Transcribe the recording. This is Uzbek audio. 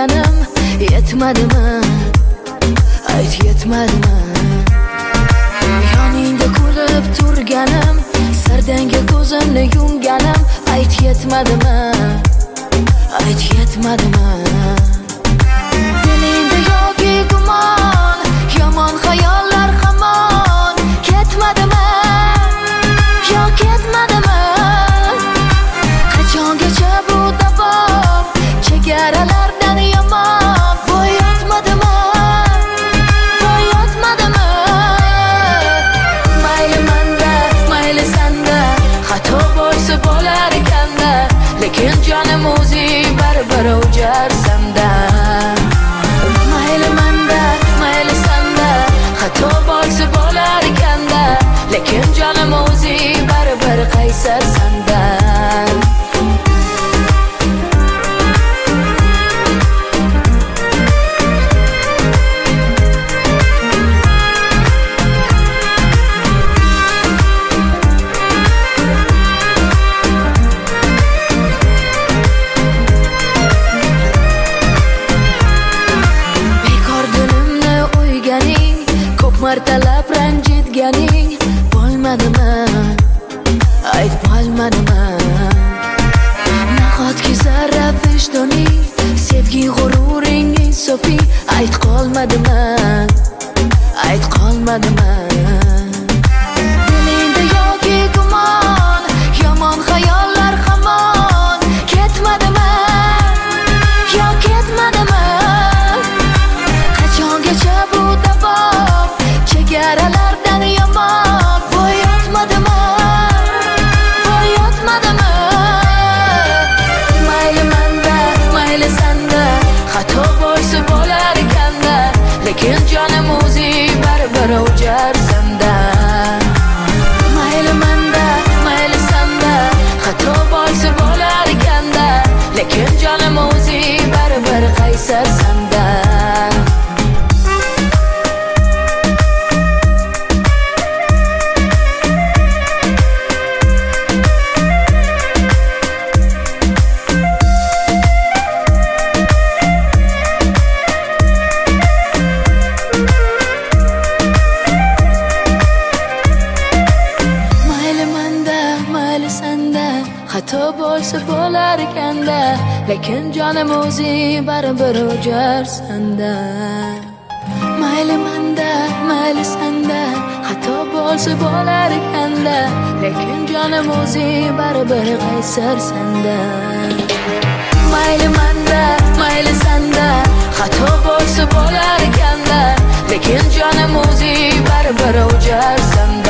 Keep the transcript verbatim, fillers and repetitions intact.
turganim yetmadimi? Ayt yetmadimi? Yoningda ko'rib turganim, sardanga ko'zimni yumganim, ayt yetmadimi? Ayt yetmadimi? Dilingda yoki gumon, yomon xayollar hamon ketmadimi? Yo ketmadimi? Qachongacha bu davom chegaralardan yomon? Voy yotmadimi? Voy yotmadimi? Mayli manda, mayli sanda, xato bo'lsa bo'lar ekanda, lekin jonim o'zing baribir o'jarsanda. Mayli manda, mayli sanda, xato bo'lsa bo'lar ekanda, lekin jonim o'zing baribir qaysarsanda. Martalab ranjitganing bo'lmadimi? Ayt bo'lmadimi? Nahotki zarra vijdoning, sevgi g'ururing insofiy, ayt qolmadimi? Ayt qolmadimi? Dilingda yoki gumon, yomon xayollar hamon ketmadimi? Yo ketmadimi? Qachongacha bu davom chegaralardan yomon? Voy yotmadimi? Voy yotmadimi? Mayli manda, mayli sanda, xato bo'lsa bo'lar ekanda, lekin jonim o'zing baribir o'jarsanda. Mayli manda, mayli sanda, xato bo'lsa bo'lar ekanda, lekin jonim o'zing baribir qaysarsanda. Xato bo'lsa bo'lar ekanda, lekin jonim o'zing baribir o'jarsanda. Mayli manda, mayli sanda, xato bo'lsa bo'lar ekanda, lekin jonim o'zing baribir qaysarsanda. Mayli manda, mayli sanda, xato bo'lsa bo'lar ekanda, lekin jonim o'zing baribir o'jarsanda.